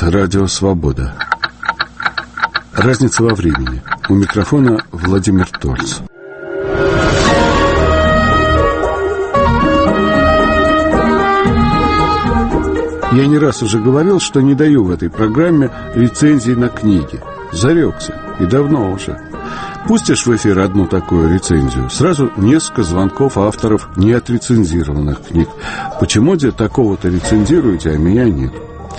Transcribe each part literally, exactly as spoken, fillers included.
подкаст «Радио Свобода». Разница во времени. У микрофона Владимир Тольц. Я не раз уже говорил, что не даю в этой программе рецензий на книги. Зарекся. И давно уже. Пустишь в эфир одну такую рецензию, сразу несколько звонков авторов неотрецензированных книг. Почему же такого-то рецензируете, а меня нет?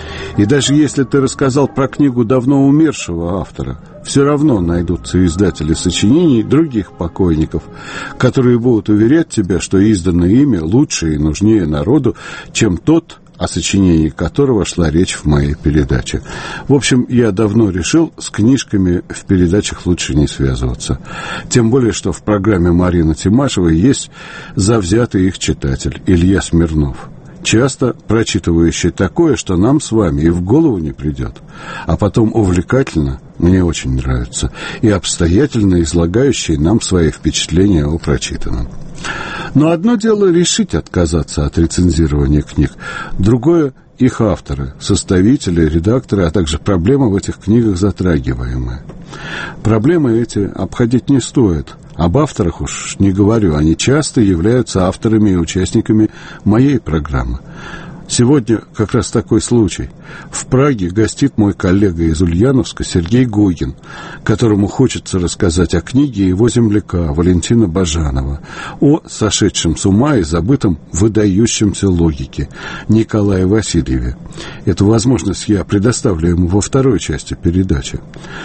И даже если ты рассказал про книгу давно умершего автора, все равно найдутся издатели сочинений других покойников, которые будут уверять тебя, что изданное ими лучше и нужнее народу, чем тот, о сочинении которого шла речь в моей передаче. В общем, я давно решил, с книжками в передачах лучше не связываться. Тем более, что в программе Марины Тимашевой есть завзятый их читатель Илья Смирнов, часто прочитывающий такое, что нам с вами и в голову не придет, а потом увлекательно, мне очень нравится, и обстоятельно излагающий нам свои впечатления о прочитанном. Но одно дело решить отказаться от рецензирования книг, другое — их авторы, составители, редакторы, а также проблемы в этих книгах затрагиваемые. Проблемы эти обходить не стоит. Об авторах уж не говорю, они часто являются авторами и участниками моей программы. Сегодня как раз такой случай. В Праге гостит мой коллега из Ульяновска Сергей Гогин, которому хочется рассказать о книге его земляка Валентина Бажанова, о сошедшем с ума и забытом выдающемся логике Николае Васильеве. Эту возможность я предоставлю ему во второй части передачи.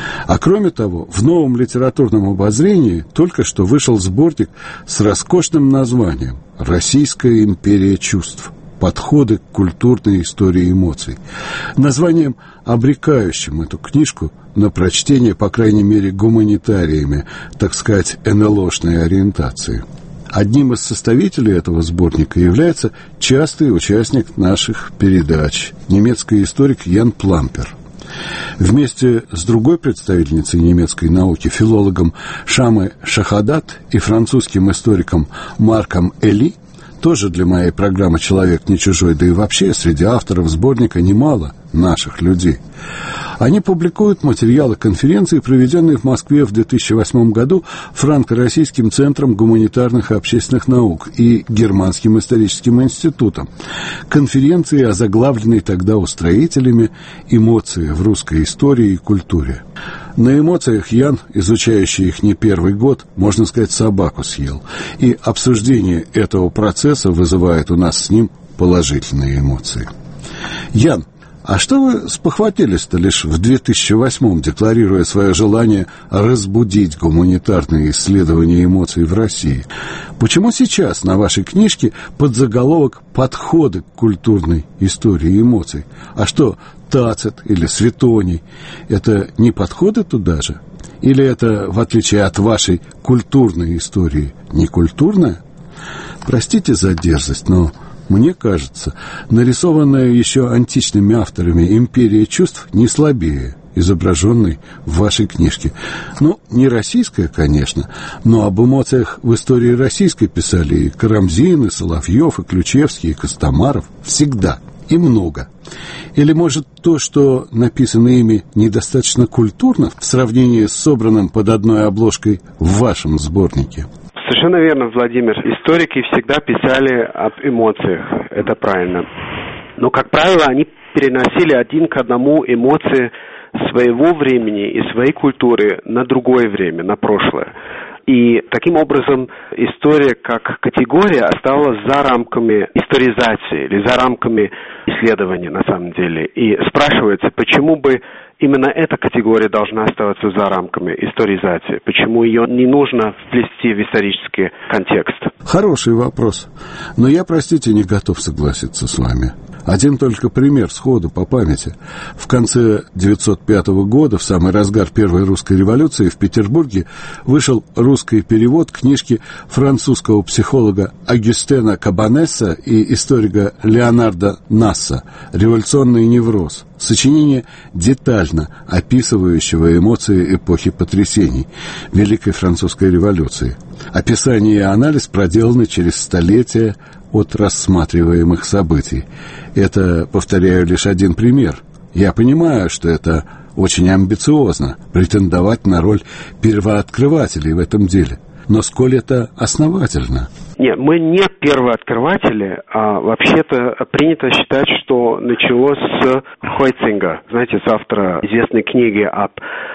А кроме того, в новом литературном обозрении только что вышел сборник с роскошным названием «Российская империя чувств. Подходы к культурной истории эмоций», названием, обрекающим эту книжку на прочтение, по крайней мере, гуманитариями, так сказать, эн эл о-шной ориентации. Одним из составителей этого сборника является частый участник наших передач, немецкий историк Ян Плампер. Вместе с другой представительницей немецкой науки, филологом Шамой Шахадат, и французским историком Марком Эли, тоже для моей программы «Человек не чужой», да и вообще среди авторов сборника немало наших людей. Они публикуют материалы конференции, проведенной в Москве в две тысячи восьмом году Франко-Российским центром гуманитарных и общественных наук и Германским историческим институтом. Конференции, озаглавленной тогда устроителями «Эмоции в русской истории и культуре». На эмоциях Ян, изучающий их не первый год, можно сказать, собаку съел. И обсуждение этого процесса вызывает у нас с ним положительные эмоции. Ян, а что вы спохватились-то лишь в две тысячи восьмом, декларируя свое желание разбудить гуманитарные исследования эмоций в России? Почему сейчас на вашей книжке подзаголовок «Подходы к культурной истории эмоций»? А что, Тацит или Светоний — это не подходы туда же? Или это, в отличие от вашей культурной истории, не культурная? Простите за дерзость, но мне кажется, нарисованная еще античными авторами империя чувств не слабее изображенной в вашей книжке. Ну, не российская, конечно, но об эмоциях в истории российской писали и Карамзин, и Соловьев, и Ключевский, и Костомаров. Всегда. И много. Или, может, то, что написано ими, недостаточно культурно в сравнении с собранным под одной обложкой в вашем сборнике? Совершенно верно, Владимир. Историки всегда писали об эмоциях. Это правильно. Но, как правило, они переносили один к одному эмоции своего времени и своей культуры на другое время, на прошлое. И таким образом история как категория осталась за рамками историзации или за рамками исследования на самом деле. И спрашивается, почему бы именно эта категория должна оставаться за рамками историзации? Почему ее не нужно вплести в исторический контекст? Хороший вопрос. Но я, простите, не готов согласиться с вами. Один только пример сходу по памяти. В конце девятьсот пятого года, в самый разгар Первой русской революции, в Петербурге вышел русский перевод книжки французского психолога Агюстена Кабанесса и историка Леонардо Насса «Революционный невроз». Сочинение, детально описывающего эмоции эпохи потрясений Великой Французской революции. Описание и анализ проделаны через столетия от рассматриваемых событий. Это, повторяю, лишь один пример. Я понимаю, что это очень амбициозно претендовать на роль первооткрывателей в этом деле. Но сколь это основательно? Нет, мы не первооткрыватели, а вообще-то принято считать, что началось с Хойцинга, знаете, с автора известной книги об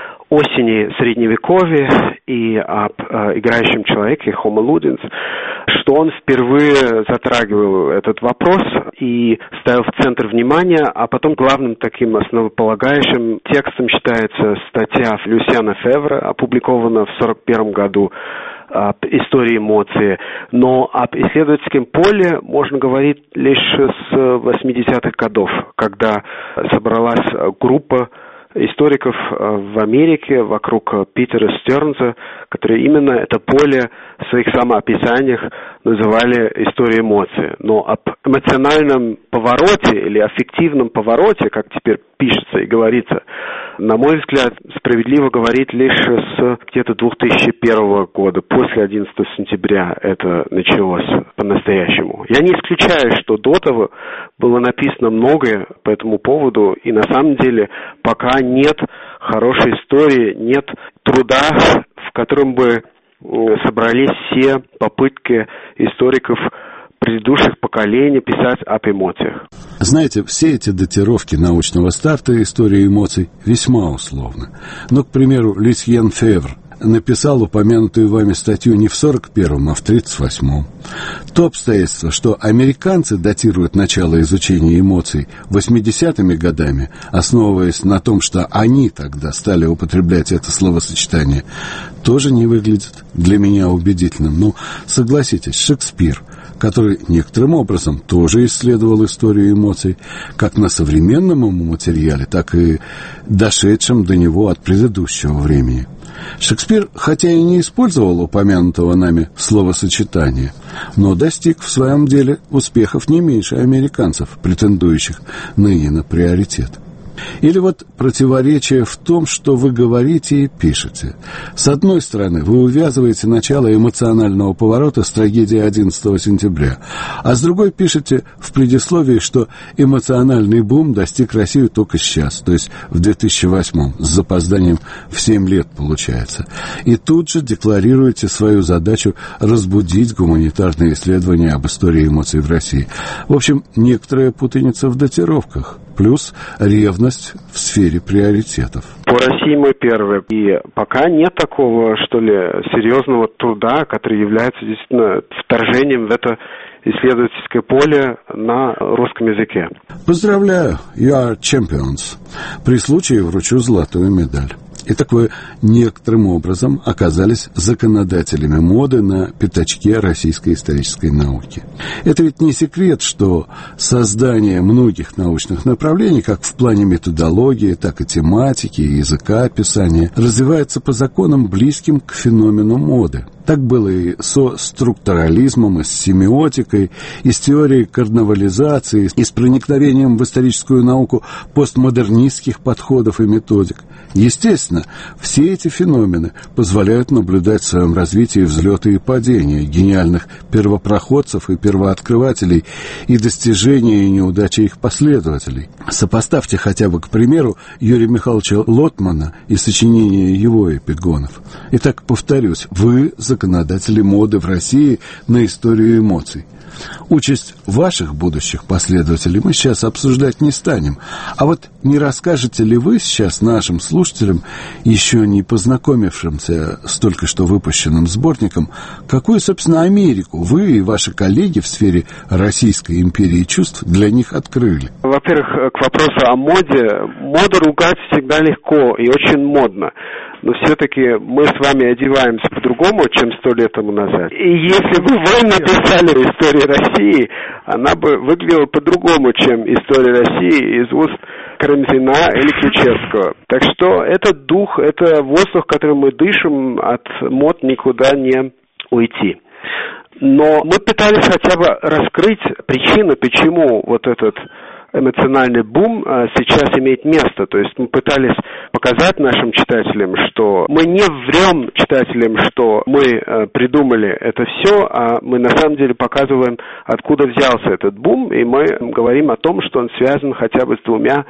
осени Средневековья и об э, играющем человеке Homo Ludens, что он впервые затрагивал этот вопрос и ставил в центр внимания, а потом главным таким основополагающим текстом считается статья Люсьяна Февра, опубликованная в сорок первом году, об истории эмоций. Но об исследовательском поле можно говорить лишь с восьмидесятых годов, когда собралась группа историков в Америке вокруг Питера Стернса, которые именно это поле в своих самоописаниях называли историей эмоций. Но об эмоциональном повороте или аффективном повороте, как теперь пишется и говорится, на мой взгляд, справедливо говорить лишь с где-то две тысячи первого года, после одиннадцатого сентября это началось по-настоящему. Я не исключаю, что до того было написано многое по этому поводу, и на самом деле пока нет хорошей истории, нет труда, в котором бы собрались все попытки историков предыдущих поколений писать об эмоциях. Знаете, все эти датировки научного старта истории эмоций весьма условны. Но, к примеру, Люсьен Февр написал упомянутую вами статью не в сорок первом, а в тридцать восьмом. То обстоятельство, что американцы датируют начало изучения эмоций восьмидесятыми годами, основываясь на том, что они тогда стали употреблять это словосочетание, тоже не выглядит для меня убедительным. Ну, согласитесь, Шекспир, который некоторым образом тоже исследовал историю эмоций, как на современном ему материале, так и дошедшем до него от предыдущего времени. Шекспир, хотя и не использовал упомянутого нами словосочетания, но достиг в своем деле успехов не меньше американцев, претендующих ныне на приоритет. Или вот противоречие в том, что вы говорите и пишете. С одной стороны, вы увязываете начало эмоционального поворота с трагедией одиннадцатого сентября, а с другой пишете в предисловии, что эмоциональный бум достиг Россию только сейчас, то есть в две тысячи восьмом, с запозданием в семь лет получается. И тут же декларируете свою задачу разбудить гуманитарные исследования об истории эмоций в России. В общем, некоторая путаница в датировках, плюс ревность в сфере приоритетов. По России мы первые. И пока нет такого, что ли, серьезного труда, который является действительно вторжением в это исследовательское поле на русском языке. Поздравляю, you are champions. При случае вручу золотую медаль. Итак, вы некоторым образом оказались законодателями моды на пятачке российской исторической науки. Это ведь не секрет, что создание многих научных направлений, как в плане методологии, так и тематики, и языка описания, развивается по законам, близким к феномену моды. Так было и со структурализмом, и с семиотикой, и с теорией карнавализации, и с проникновением в историческую науку постмодернистских подходов и методик. Естественно, все эти феномены позволяют наблюдать в своем развитии взлеты и падения гениальных первопроходцев и первооткрывателей и достижения и неудачи их последователей. Сопоставьте хотя бы, к примеру, Юрия Михайловича Лотмана и сочинения его эпигонов. Итак, повторюсь, вы законодатели моды в России на историю эмоций. Участь ваших будущих последователей мы сейчас обсуждать не станем. А вот не расскажете ли вы сейчас нашим слушателям, еще не познакомившимся с только что выпущенным сборником, какую, собственно, Америку вы и ваши коллеги в сфере Российской империи чувств для них открыли? Во-первых, к вопросу о моде. Моду ругать всегда легко и очень модно. Но все-таки мы с вами одеваемся по-другому, чем сто лет тому назад. И если бы вы написали историю России, она бы выглядела по-другому, чем история России из уст Карамзина или Ключевского. Так что этот дух, это воздух, которым мы дышим, от мод никуда не уйти. Но мы пытались хотя бы раскрыть причину, почему вот этот эмоциональный бум сейчас имеет место. То есть мы пытались показать нашим читателям, что мы не врем читателям, что мы придумали это все, а мы на самом деле показываем, откуда взялся этот бум, и мы говорим о том, что он связан хотя бы с двумя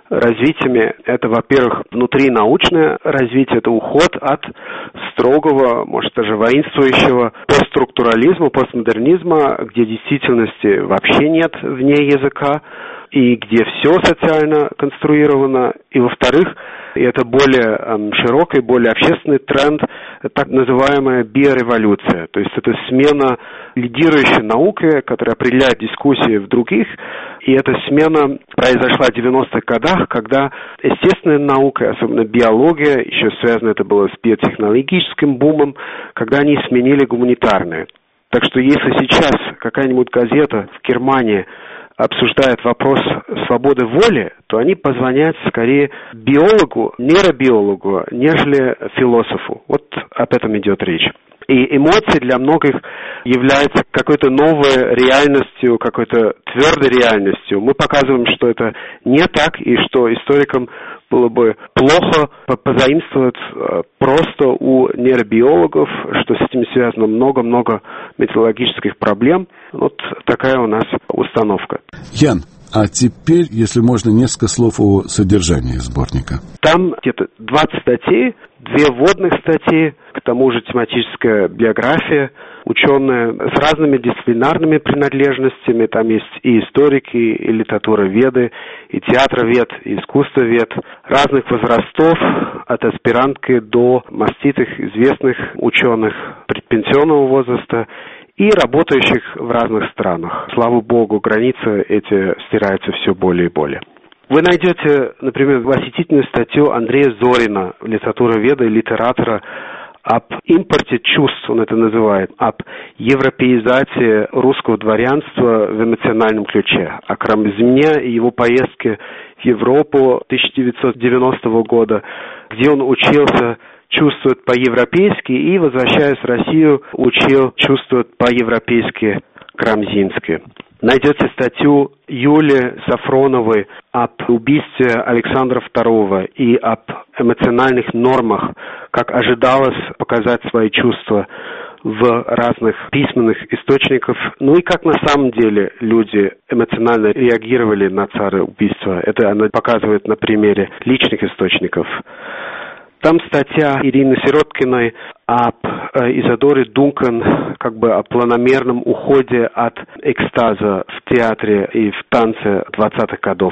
развитиями. Это, во-первых, внутринаучное развитие, это уход от строгого, может, даже воинствующего постструктурализма, постмодернизма, где действительности вообще нет вне языка, и где все социально конструировано. И, во-вторых, и это более эм, широкий, более общественный тренд, так называемая биореволюция. То есть это смена лидирующей науки, которая определяет дискуссии в других. И эта смена произошла в девяностых годах, когда естественная наука, особенно биология, еще связано это было с биотехнологическим бумом, когда они сменили гуманитарные. Так что если сейчас какая-нибудь газета в Германии обсуждает вопрос свободы воли, то они позвонят скорее биологу, нейробиологу, нежели философу. Вот об этом идет речь. И эмоции для многих являются какой-то новой реальностью, какой-то твердой реальностью. Мы показываем, что это не так, и что историкам было бы плохо позаимствовать просто у нейробиологов, что с этим связано много-много методологических проблем. Вот такая у нас установка. Ян, а теперь, если можно, несколько слов о содержании сборника. Там где-то двадцать статей, две вводных статьи, к тому же тематическая биография, ученые с разными дисциплинарными принадлежностями. Там есть и историки, и литературоведы, и театровед, и искусствовед, разных возрастов, от аспирантки до маститых известных ученых предпенсионного возраста и работающих в разных странах. Слава богу, границы эти стираются все более и более. Вы найдете, например, восхитительную статью Андрея Зорина, литературоведа и литератора, об импорте чувств, он это называет, об европеизации русского дворянства в эмоциональном ключе, о Карамзине и его поездке в Европу тысяча девятьсот девяностого года, где он учился чувствовать по-европейски и, возвращаясь в Россию, учил чувствовать по-европейски Карамзински. Найдете статью Юли Сафроновой об убийстве Александра второго и об эмоциональных нормах, как ожидалось показать свои чувства в разных письменных источниках, ну и как на самом деле люди эмоционально реагировали на цареубийство. Это она показывает на примере личных источников. Там статья Ирины Сироткиной об э, Изодоре Дункан, как бы о планомерном уходе от экстаза в театре и в танце двадцатых годов.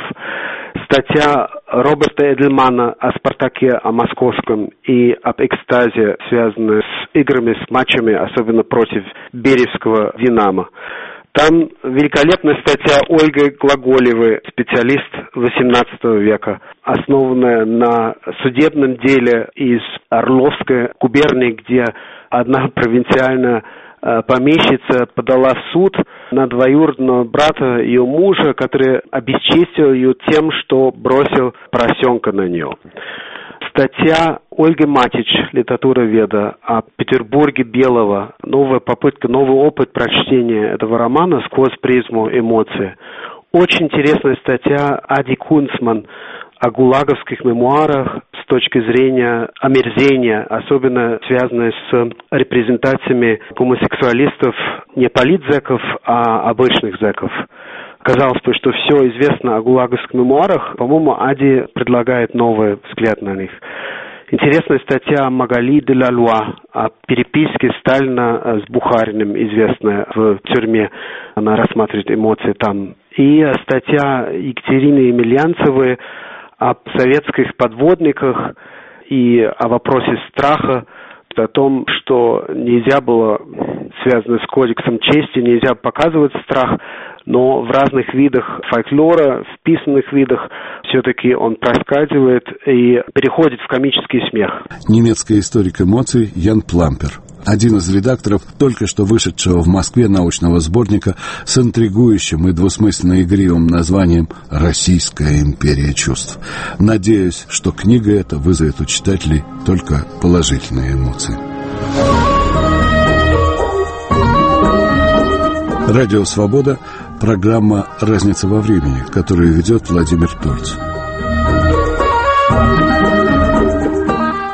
Статья Роберта Эдельмана о Спартаке, о московском и об экстазе, связанной с играми, с матчами, особенно против Беревского «Динамо». Там великолепная статья Ольги Глаголевой, специалист восемнадцатого века, основанная на судебном деле из Орловской губернии, где одна провинциальная помещица подала в суд на двоюродного брата ее мужа, который обесчестил ее тем, что бросил поросенка на нее. Статья Ольги Матич, литературоведа, о Петербурге Белого. Новая попытка, новый опыт прочтения этого романа сквозь призму эмоций. Очень интересная статья Ади Кунцман о гулаговских мемуарах с точки зрения омерзения, особенно связанной с репрезентациями гомосексуалистов, не политзеков, а обычных зеков. Казалось бы, что все известно о гулаговских мемуарах. По-моему, Ади предлагает новый взгляд на них. Интересная статья Магали де ла Луа о переписке Сталина с Бухариным, известная в тюрьме. Она рассматривает эмоции там. И статья Екатерины Емельянцевой о советских подводниках и о вопросе страха, о том, что нельзя было, связано с кодексом чести, нельзя показывать страх, но в разных видах фольклора, в писанных видах все-таки он проскальзывает и переходит в комический смех. Немецкий историк эмоций Ян Плампер, один из редакторов только что вышедшего в Москве научного сборника с интригующим и двусмысленно игривым названием «Российская империя чувств». Надеюсь, что книга эта вызовет у читателей только положительные эмоции. Радио «Свобода», программа «Разница во времени», которую ведет Владимир Тольц.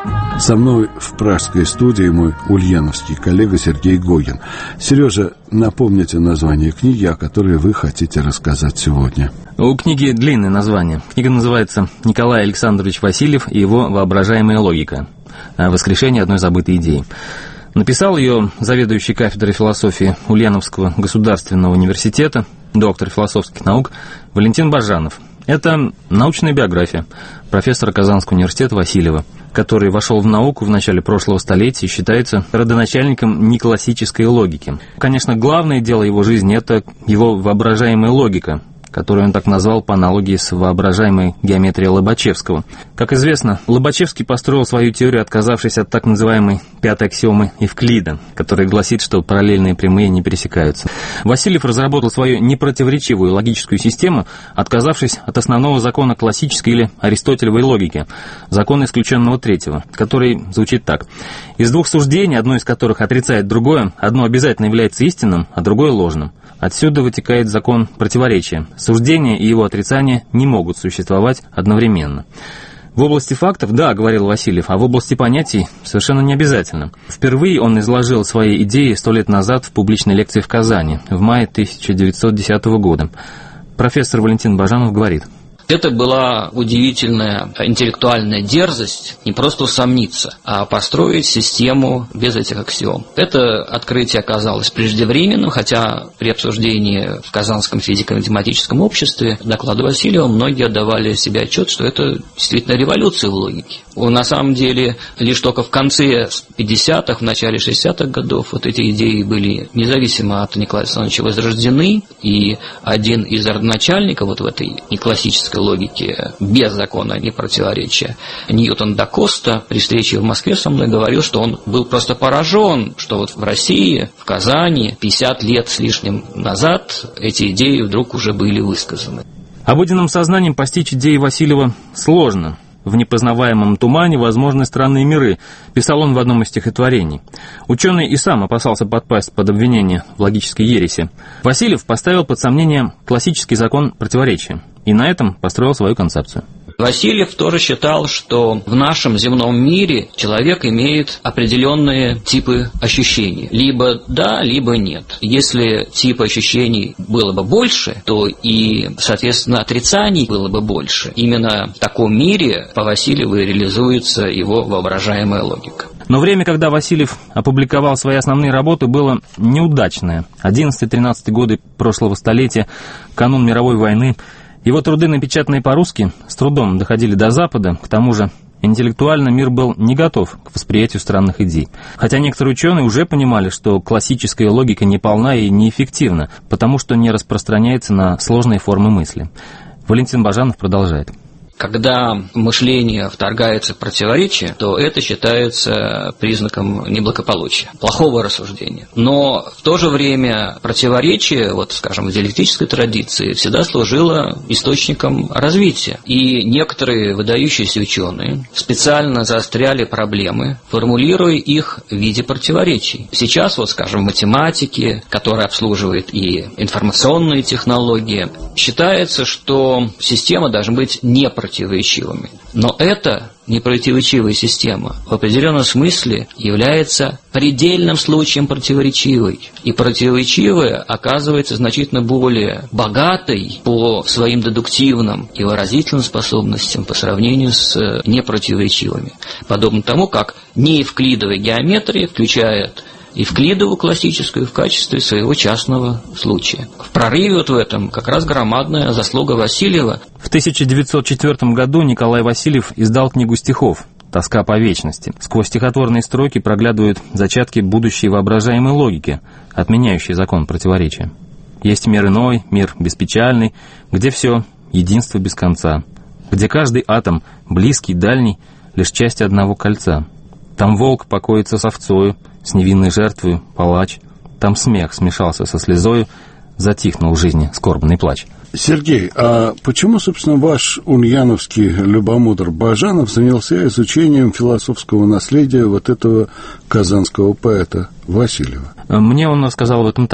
Со мной в пражской студии мой ульяновский коллега Сергей Гогин. Сережа, напомните название книги, о которой вы хотите рассказать сегодня. У книги длинное название. Книга называется «Николай Александрович Васильев и его воображаемая логика. Воскрешение одной забытой идеи». Написал ее заведующий кафедрой философии Ульяновского государственного университета, доктор философских наук Валентин Бажанов. Это научная биография профессора Казанского университета Васильева, который вошел в науку в начале прошлого столетия и считается родоначальником неклассической логики. Конечно, главное дело его жизни – это его воображаемая логика, которую он так назвал по аналогии с воображаемой геометрией Лобачевского. Как известно, Лобачевский построил свою теорию, отказавшись от так называемой пятой аксиомы Евклида, которая гласит, что параллельные прямые не пересекаются. Васильев разработал свою непротиворечивую логическую систему, отказавшись от основного закона классической или аристотелевой логики, закона исключенного третьего, который звучит так. Из двух суждений, одно из которых отрицает другое, одно обязательно является истинным, а другое ложным. Отсюда вытекает закон противоречия. Суждение и его отрицание не могут существовать одновременно. В области фактов, да, говорил Васильев, а в области понятий совершенно не обязательно. Впервые он изложил свои идеи сто лет назад в публичной лекции в Казани в мае тысяча девятьсот десятого года. Профессор Валентин Бажанов говорит: это была удивительная интеллектуальная дерзость не просто усомниться, а построить систему без этих аксиом. Это открытие оказалось преждевременным, хотя при обсуждении в Казанском физико-математическом обществе доклада Васильева многие отдавали себе отчет, что это действительно революция в логике. На самом деле, лишь только в конце пятидесятых, в начале шестидесятых годов вот эти идеи были независимо от Николая Александровича возрождены, и один из родоначальников вот в этой неклассической логике без закона не противоречия, Ньютон да Коста, при встрече в Москве со мной говорил, что он был просто поражен, что вот в России, в Казани пятьдесят лет с лишним назад эти идеи вдруг уже были высказаны. Обыденным сознанием постичь идеи Васильева сложно. В непознаваемом тумане возможны странные миры, писал он в одном из стихотворений. Ученый и сам опасался подпасть под обвинение в логической ереси. Васильев поставил под сомнение классический закон противоречия и на этом построил свою концепцию. Васильев тоже считал, что в нашем земном мире человек имеет определенные типы ощущений. Либо да, либо нет. Если тип ощущений было бы больше, то и, соответственно, отрицаний было бы больше. Именно в таком мире по Васильеву реализуется его воображаемая логика. Но время, когда Васильев опубликовал свои основные работы, было неудачное. одиннадцатый-тринадцатый годы прошлого столетия, канун мировой войны. Его труды, напечатанные по-русски, с трудом доходили до Запада, к тому же интеллектуально мир был не готов к восприятию странных идей. Хотя некоторые ученые уже понимали, что классическая логика неполна и неэффективна, потому что не распространяется на сложные формы мысли. Валентин Бажанов продолжает. Когда мышление вторгается в противоречие, то это считается признаком неблагополучия, плохого рассуждения. Но в то же время противоречие, вот, скажем, в диалектической традиции, всегда служило источником развития. И некоторые выдающиеся ученые специально заостряли проблемы, формулируя их в виде противоречий. Сейчас, вот, скажем, в математике, которая обслуживает и информационные технологии, считается, что система должна быть непротиворечивой. противоречивыми. Но эта непротиворечивая система в определенном смысле является предельным случаем противоречивой. И противоречивая оказывается значительно более богатой по своим дедуктивным и выразительным способностям по сравнению с непротиворечивыми. Подобно тому, как неевклидовая геометрия включает Евклидову классическую в качестве своего частного случая. В прорыве вот в этом как раз громадная заслуга Васильева. В тысяча девятьсот четвёртом году Николай Васильев издал книгу стихов «Тоска по вечности». Сквозь стихотворные строки проглядывают зачатки будущей воображаемой логики, отменяющей закон противоречия. Есть мир иной, мир беспечальный, где все единство без конца, где каждый атом, близкий, дальний, лишь часть одного кольца. Там волк покоится с овцою, с невинной жертвою палач. Там смех смешался со слезою, затихнул в жизни скорбный плач. Сергей, а почему, собственно, ваш ульяновский любомудр Бажанов занялся изучением философского наследия вот этого казанского поэта Васильева? Мне он рассказал об этом так.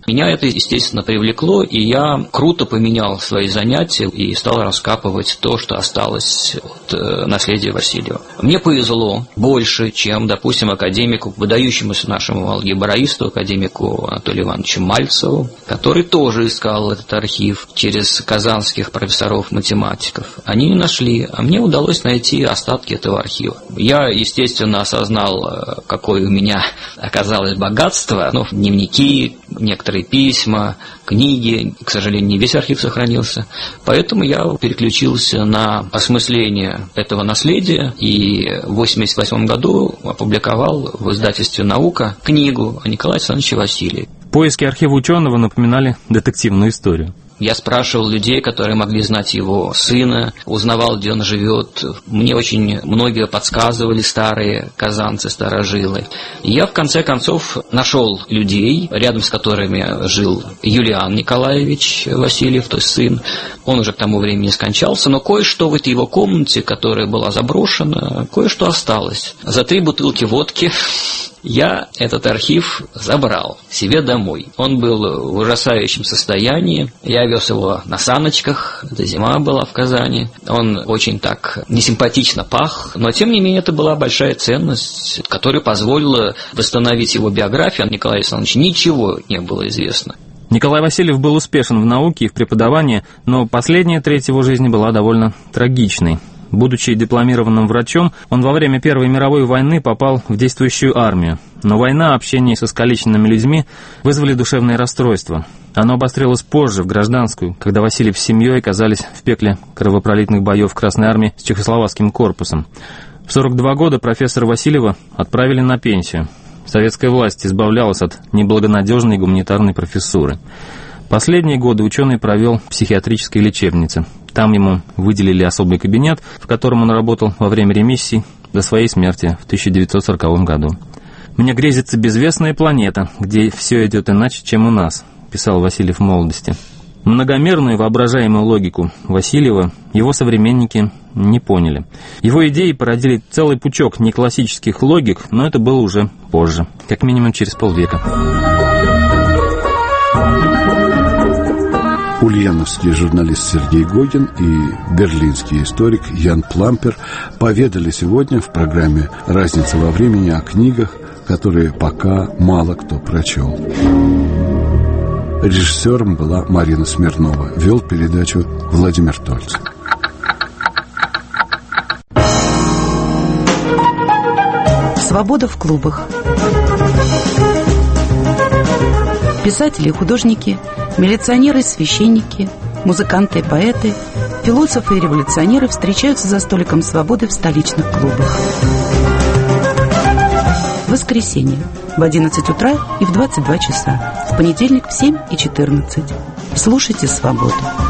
Меня это, естественно, привлекло, и я круто поменял свои занятия и стал раскапывать то, что осталось от э, наследия Васильева. Мне повезло больше, чем, допустим, академику, выдающемуся нашему алгебраисту, академику Анатолию Ивановичу Мальцеву, который тоже искал этот архив через казанских профессоров-математиков. Они не нашли, а мне удалось найти остатки этого архива. Я, естественно, осознал, какое у меня оказалось богатство, ну, дневники, некоторые письма, книги, к сожалению, не весь архив сохранился, поэтому я переключился на осмысление этого наследия и в восемьдесят восьмом году опубликовал в издательстве «Наука» книгу о Николае Александровиче Васильеве. Поиски архива ученого напоминали детективную историю. Я спрашивал людей, которые могли знать его сына, узнавал, где он живет. Мне очень многие подсказывали старые казанцы, старожилы. И я, в конце концов, нашел людей, рядом с которыми жил Юлиан Николаевич Васильев, то есть сын. Он уже к тому времени скончался, но кое-что в этой его комнате, которая была заброшена, кое-что осталось. За три бутылки водки я этот архив забрал себе домой. Он был в ужасающем состоянии. Я вез его на саночках. Это зима была в Казани. Он очень так несимпатично пах. Но, тем не менее, это была большая ценность, которая позволила восстановить его биографию. О Николае Александровиче ничего не было известно. Николай Васильев был успешен в науке и в преподавании, но последняя треть его жизни была довольно трагичной. Будучи дипломированным врачом, он во время Первой мировой войны попал в действующую армию. Но война, общение с искалеченными людьми вызвали душевное расстройство. Оно обострилось позже, в гражданскую, когда Васильев с семьей оказались в пекле кровопролитных боев Красной армии с чехословацким корпусом. В сорок два года профессора Васильева отправили на пенсию. Советская власть избавлялась от неблагонадежной гуманитарной профессуры. Последние годы ученый провел в психиатрической лечебнице. Там ему выделили особый кабинет, в котором он работал во время ремиссий до своей смерти в тысяча девятьсот сороковом году. «Мне грезится безвестная планета, где все идет иначе, чем у нас», – писал Васильев в молодости. Многомерную воображаемую логику Васильева его современники не поняли. Его идеи породили целый пучок неклассических логик, но это было уже позже, как минимум через полвека. Ульяновский журналист Сергей Гогин и берлинский историк Ян Плампер поведали сегодня в программе «Разница во времени» о книгах, которые пока мало кто прочел. Режиссером была Марина Смирнова. Вел передачу Владимир Тольц. Свобода в клубах. Писатели и художники, милиционеры и священники, музыканты и поэты, философы и революционеры встречаются за столиком свободы в столичных клубах. В воскресенье в одиннадцать утра и в двадцать два часа. В понедельник в семь и четырнадцать. Слушайте «Свободу».